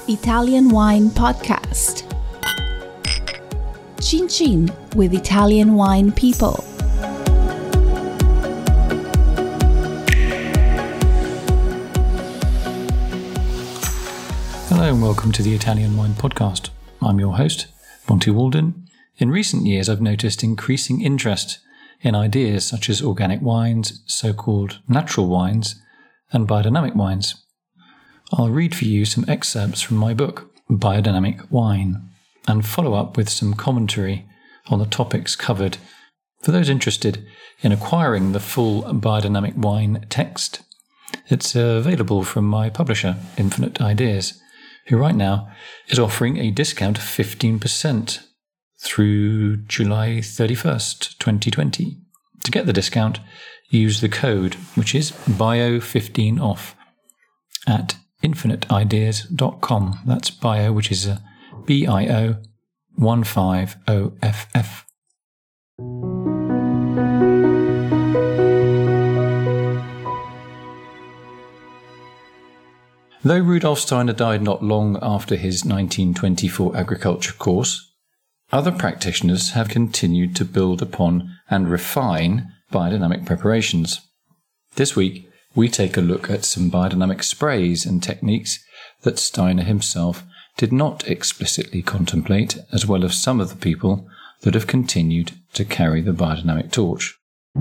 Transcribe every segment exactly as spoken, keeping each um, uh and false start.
Italian Wine Podcast. Chin Chin with Italian wine people. Hello and welcome to the Italian Wine Podcast. I'm your host, Monty Walden. In recent years, I've noticed increasing interest in ideas such as organic wines, so-called natural wines, and biodynamic wines. I'll read for you some excerpts from my book, Biodynamic Wine, and follow up with some commentary on the topics covered. For those interested in acquiring the full Biodynamic Wine text, it's available from my publisher, Infinite Ideas, who right now is offering a discount of fifteen percent through July thirty-first, twenty twenty. To get the discount, use the code, which is bio fifteen off, at infinite ideas dot com. That's bio, which is a B I O one five O F F. Though Rudolf Steiner died not long after his nineteen twenty-four agriculture course, other practitioners have continued to build upon and refine biodynamic preparations. This week, we take a look at some biodynamic sprays and techniques that Steiner himself did not explicitly contemplate, as well as some of the people that have continued to carry the biodynamic torch.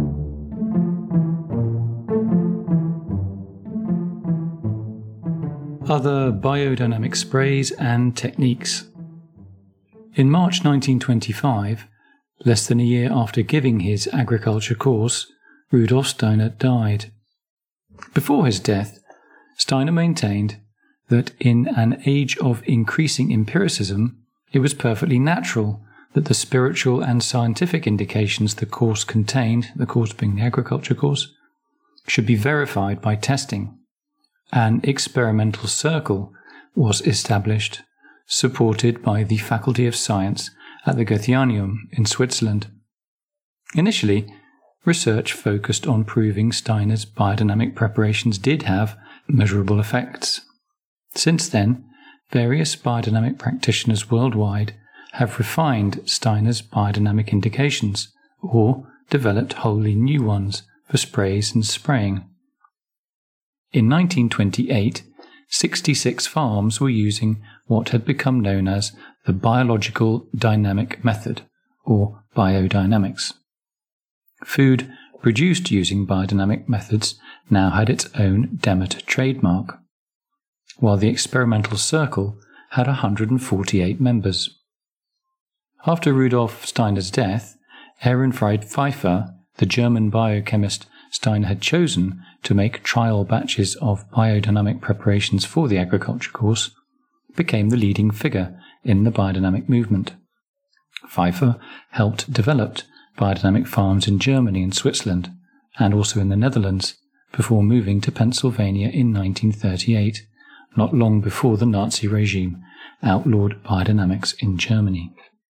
Other biodynamic sprays and techniques. In March nineteen twenty-five, less than a year after giving his agriculture course, Rudolf Steiner died. Before his death, Steiner maintained that in an age of increasing empiricism, it was perfectly natural that the spiritual and scientific indications the course contained, the course being the agriculture course, should be verified by testing. An experimental circle was established, supported by the Faculty of Science at the Goetheanum in Switzerland. Initially, research focused on proving Steiner's biodynamic preparations did have measurable effects. Since then, various biodynamic practitioners worldwide have refined Steiner's biodynamic indications, or developed wholly new ones for sprays and spraying. In nineteen twenty-eight, sixty-six farms were using what had become known as the biological dynamic method, or biodynamics. Food produced using biodynamic methods now had its own Demeter trademark, while the experimental circle had one hundred forty-eight members. After Rudolf Steiner's death, Ehrenfried Pfeiffer, the German biochemist Steiner had chosen to make trial batches of biodynamic preparations for the agriculture course, became the leading figure in the biodynamic movement. Pfeiffer helped develop biodynamic farms in Germany and Switzerland, and also in the Netherlands, before moving to Pennsylvania in nineteen thirty-eight, not long before the Nazi regime outlawed biodynamics in Germany.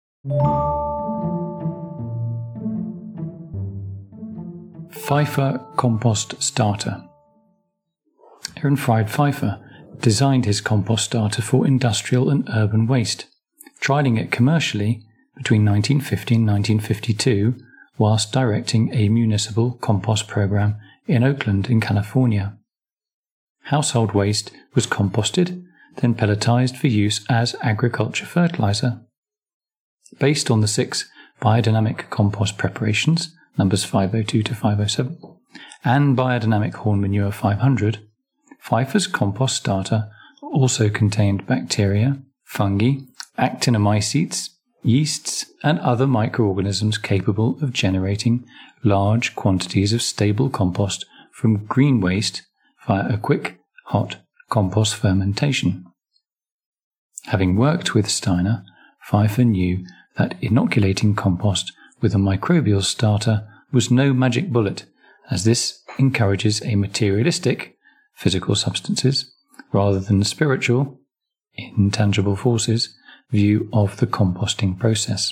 Pfeiffer Compost Starter. Ehrenfried Pfeiffer designed his compost starter for industrial and urban waste, trialling it commercially between nineteen fifty and nineteen fifty-two, whilst directing a municipal compost program in Oakland in California. Household waste was composted, then pelletized for use as agriculture fertilizer. Based on the six biodynamic compost preparations, numbers five oh two to five oh seven, and biodynamic horn manure five hundred, Pfeiffer's compost starter also contained bacteria, fungi, actinomycetes, yeasts, and other microorganisms capable of generating large quantities of stable compost from green waste via a quick, hot compost fermentation. Having worked with Steiner, Pfeiffer knew that inoculating compost with a microbial starter was no magic bullet, as this encourages a materialistic, physical substances, rather than spiritual, intangible forces, view of the composting process.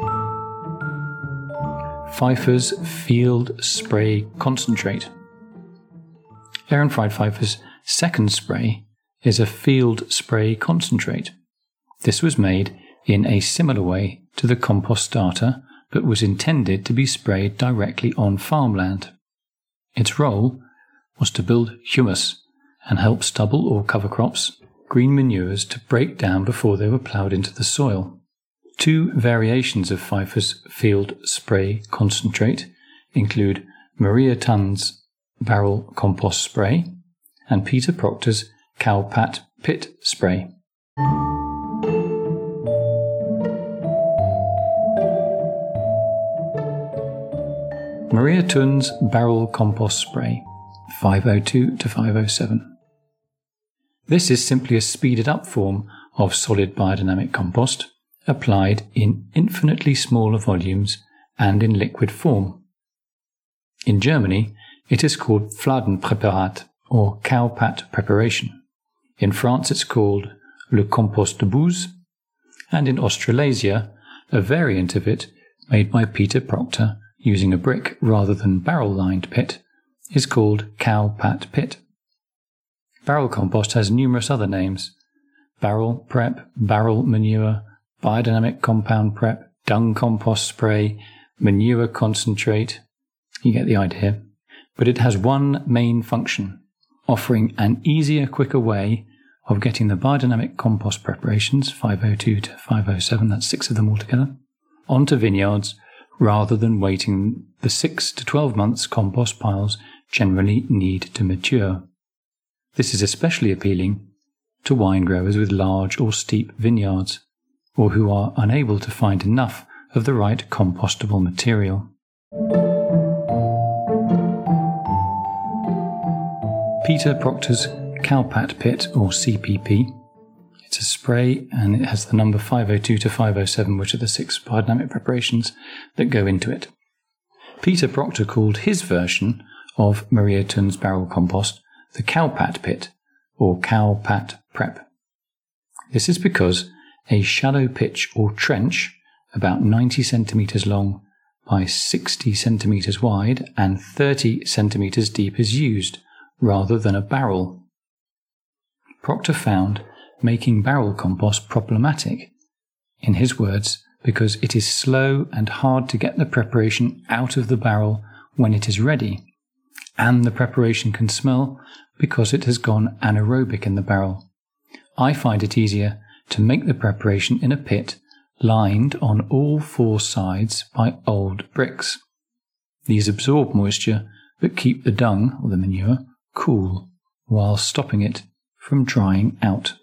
Pfeiffer's Field Spray Concentrate. Ehrenfried Pfeiffer's second spray is a field spray concentrate. This was made in a similar way to the compost starter, but was intended to be sprayed directly on farmland. Its role was to build humus and help stubble or cover crops, green manures to break down before they were ploughed into the soil. Two variations of Pfeiffer's field spray concentrate include Maria Tunn's barrel compost spray and Peter Proctor's Cowpat pit spray. Maria Tunn's barrel compost spray, five oh two to five oh seven. This is simply a speeded up form of solid biodynamic compost, applied in infinitely smaller volumes and in liquid form. In Germany, it is called Fladenpräparat or cowpat preparation. In France, it's called le compost de bouse, and in Australasia, a variant of it, made by Peter Proctor using a brick rather than barrel-lined pit, is called cowpat pit. Barrel compost has numerous other names: barrel prep, barrel manure, biodynamic compound prep, dung compost spray, manure concentrate. You get the idea. But it has one main function: offering an easier, quicker way of getting the biodynamic compost preparations, five oh two to five oh seven, that's six of them altogether, onto vineyards rather than waiting the six to twelve months compost piles generally need to mature. This is especially appealing to wine growers with large or steep vineyards, or who are unable to find enough of the right compostable material. Peter Proctor's Cowpat Pit, or C P P. It's a spray and it has the number five oh two to five oh seven, which are the six biodynamic preparations that go into it. Peter Proctor called his version of Maria Tunn's barrel compost the Cowpat Pit, or Cowpat Prep. This is because a shallow pitch or trench, about ninety centimetres long by sixty centimetres wide and thirty centimetres deep, is used, rather than a barrel. Proctor found making barrel compost problematic, in his words, because it is slow and hard to get the preparation out of the barrel when it is ready, and the preparation can smell because it has gone anaerobic in the barrel. I find it easier to make the preparation in a pit lined on all four sides by old bricks. These absorb moisture but keep the dung, or the manure, cool, while stopping it from drying out.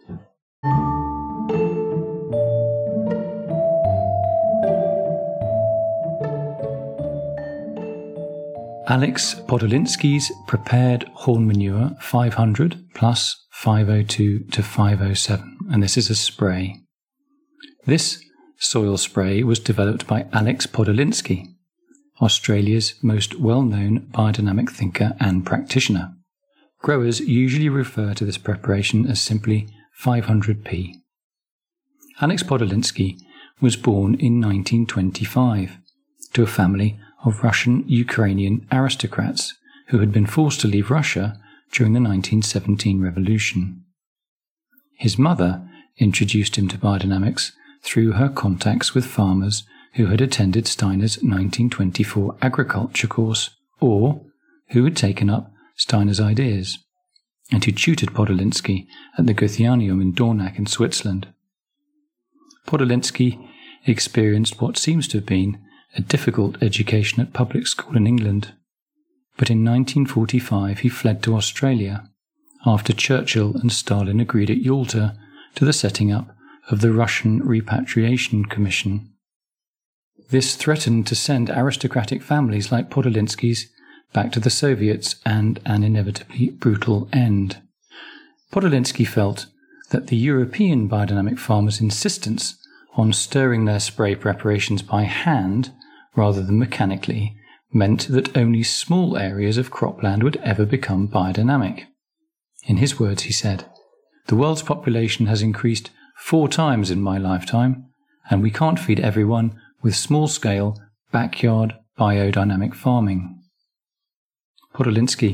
Alex Podolinsky's prepared horn manure five hundred plus five oh two to five oh seven, and this is a spray. This soil spray was developed by Alex Podolinsky, Australia's most well-known biodynamic thinker and practitioner. Growers usually refer to this preparation as simply five hundred p. Alex Podolinsky was born in nineteen twenty-five to a family of Russian-Ukrainian aristocrats who had been forced to leave Russia during the nineteen seventeen revolution. His mother introduced him to biodynamics through her contacts with farmers who had attended Steiner's nineteen twenty-four agriculture course, or who had taken up Steiner's ideas, and who tutored Podolinsky at the Goetheanum in Dornach in Switzerland. Podolinsky experienced what seems to have been a difficult education at public school in England, but in nineteen forty-five he fled to Australia after Churchill and Stalin agreed at Yalta to the setting up of the Russian Repatriation Commission. This threatened to send aristocratic families like Podolinsky's back to the Soviets and an inevitably brutal end. Podolinsky felt that the European biodynamic farmers' insistence on stirring their spray preparations by hand rather than mechanically meant that only small areas of cropland would ever become biodynamic. In his words, he said, "The world's population has increased four times in my lifetime, and we can't feed everyone with small-scale, backyard biodynamic farming." Podolinsky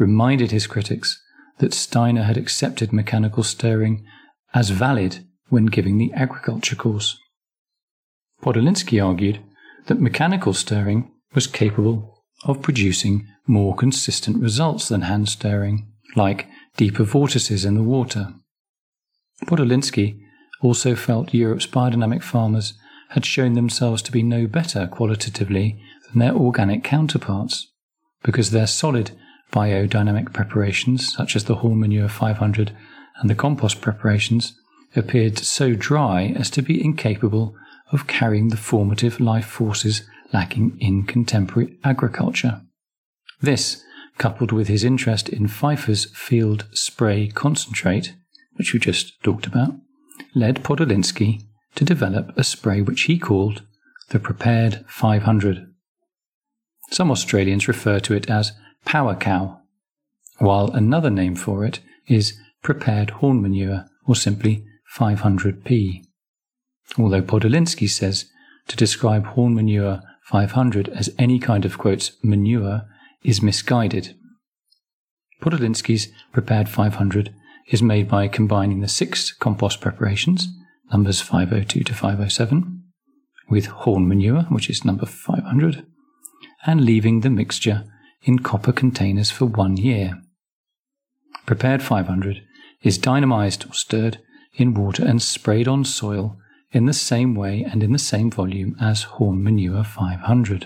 reminded his critics that Steiner had accepted mechanical stirring as valid when giving the agriculture course. Podolinsky argued that mechanical stirring was capable of producing more consistent results than hand stirring, like deeper vortices in the water. Podolinsky also felt Europe's biodynamic farmers had shown themselves to be no better qualitatively than their organic counterparts, because their solid biodynamic preparations, such as the Horn Manure five hundred and the compost preparations, appeared so dry as to be incapable of carrying the formative life forces lacking in contemporary agriculture. This, coupled with his interest in Pfeiffer's field spray concentrate, which we just talked about, led Podolinsky to develop a spray which he called the Prepared five hundred. Some Australians refer to it as Power Cow, while another name for it is Prepared Horn Manure, or simply five hundred P. Although Podolinsky says to describe Horn Manure five hundred as any kind of, quotes, manure is misguided. Podolinsky's Prepared five hundred is made by combining the six compost preparations, numbers five oh two to five oh seven, with Horn Manure, which is number five hundred, and leaving the mixture in copper containers for one year. Prepared five hundred is dynamized or stirred in water and sprayed on soil in the same way and in the same volume as Horn Manure five hundred.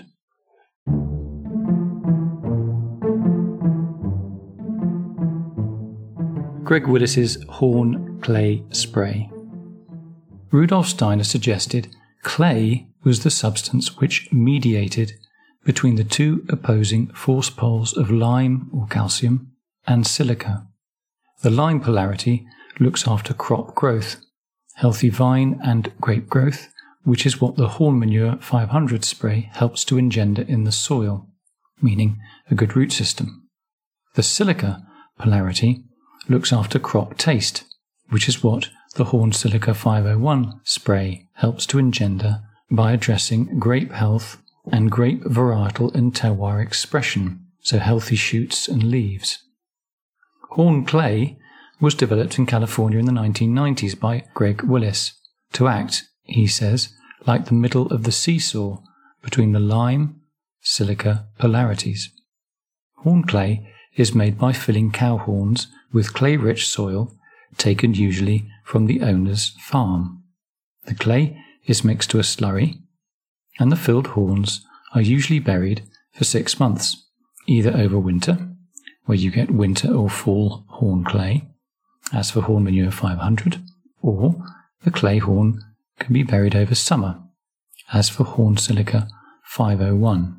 Greg Willis's Horn Clay Spray. Rudolf Steiner suggested clay was the substance which mediated between the two opposing force poles of lime or calcium and silica. The lime polarity looks after crop growth, healthy vine and grape growth, which is what the Horn Manure five hundred spray helps to engender in the soil, meaning a good root system. The silica polarity looks after crop taste, which is what the Horn Silica five oh one spray helps to engender by addressing grape health and grape varietal and terroir expression, so healthy shoots and leaves. Horn clay was developed in California in the nineteen nineties by Greg Willis to act, he says, like the middle of the seesaw between the lime, silica polarities. Horn clay is made by filling cow horns with clay-rich soil taken usually from the owner's farm. The clay is mixed to a slurry, and the filled horns are usually buried for six months, either over winter, where you get winter or fall horn clay, as for Horn Manure five hundred, or the clay horn can be buried over summer, as for Horn Silica five oh one.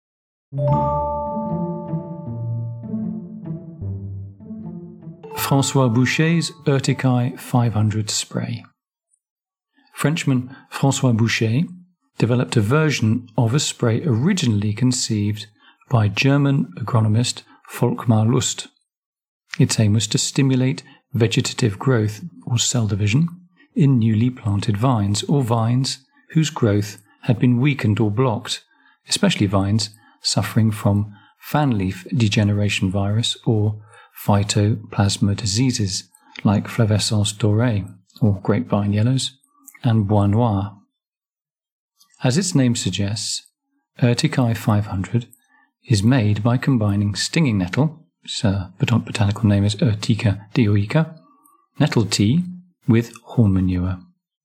François Boucher's Urticae five hundred spray. Frenchman François Boucher developed a version of a spray originally conceived by German agronomist Volkmar Lust. Its aim was to stimulate vegetative growth or cell division in newly planted vines or vines whose growth had been weakened or blocked, especially vines suffering from fan leaf degeneration virus or phytoplasma diseases like flavescence dorée or grapevine yellows and bois noir. As its name suggests, Urticae five hundred is made by combining stinging nettle, its uh, botanical name is Urtica dioica, nettle tea with horn manure.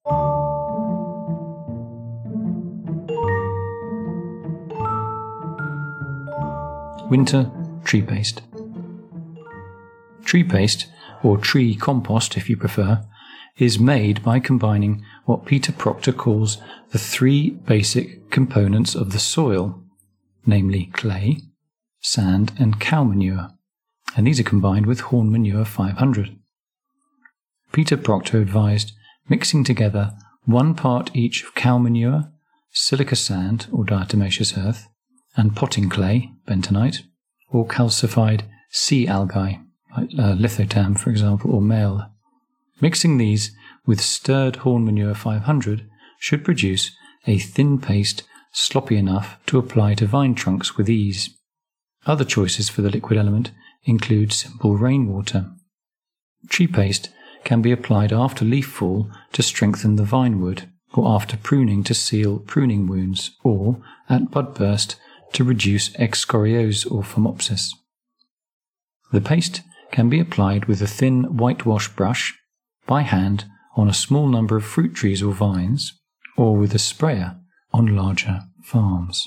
Winter tree paste. Tree paste, or tree compost if you prefer, is made by combining what Peter Proctor calls the three basic components of the soil, namely clay, sand and cow manure, and these are combined with Horn Manure five hundred. Peter Proctor advised mixing together one part each of cow manure, silica sand or diatomaceous earth, and potting clay, bentonite, or calcified sea algae, like uh, lithotam for example, or male. Mixing these with stirred Horn Manure five hundred should produce a thin paste sloppy enough to apply to vine trunks with ease. Other choices for the liquid element include simple rainwater. Tree paste can be applied after leaf fall to strengthen the vine wood, or after pruning to seal pruning wounds, or at bud burst to reduce excoriose or phomopsis. The paste can be applied with a thin whitewash brush, by hand on a small number of fruit trees or vines, or with a sprayer on larger farms.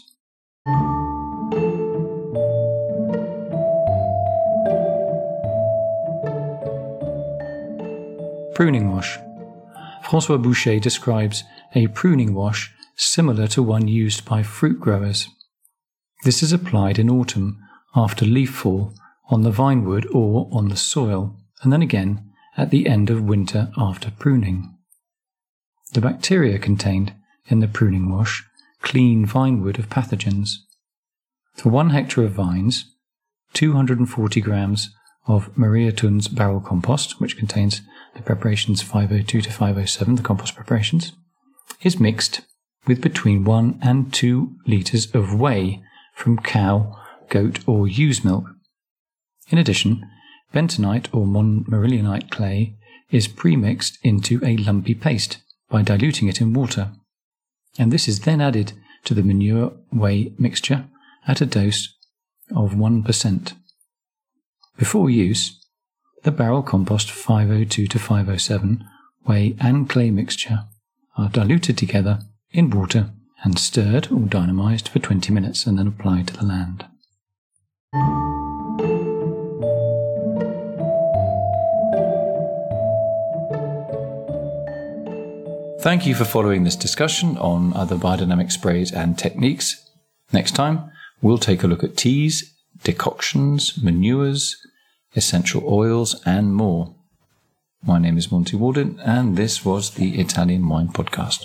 Pruning wash. François Boucher describes a pruning wash similar to one used by fruit growers. This is applied in autumn after leaf fall on the vine wood or on the soil, and then again at the end of winter after pruning. The bacteria contained in the pruning wash clean vine wood of pathogens. For one hectare of vines, two hundred forty grams of Maria Thun's barrel compost, which contains the preparations five oh two to five oh seven, the compost preparations, is mixed with between one and two litres of whey from cow, goat or ewe's milk. In addition, bentonite or montmorillonite clay is pre-mixed into a lumpy paste by diluting it in water, and this is then added to the manure whey mixture at a dose of one percent. Before use, the barrel compost five oh two to five oh seven whey and clay mixture are diluted together in water and stirred or dynamized for twenty minutes and then applied to the land. Thank you for following this discussion on other biodynamic sprays and techniques. Next time, we'll take a look at teas, decoctions, manures, essential oils, and more. My name is Monty Walden, and this was the Italian Wine Podcast.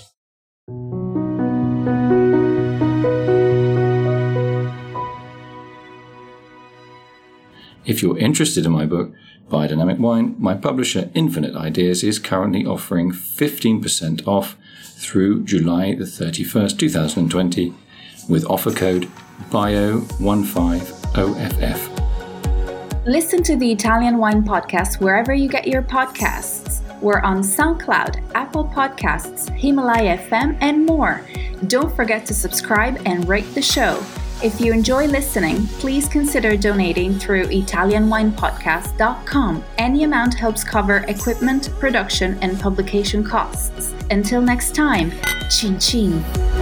If you're interested in my book, Biodynamic Wine, my publisher Infinite Ideas is currently offering fifteen percent off through July the thirty-first, twenty twenty, with offer code B I O fifteen O F F. Listen to the Italian Wine Podcast wherever you get your podcasts. We're on SoundCloud, Apple Podcasts, Himalaya F M, and more. Don't forget to subscribe and rate the show. If you enjoy listening, please consider donating through Italian Wine Podcast dot com. Any amount helps cover equipment, production, and publication costs. Until next time, cin cin.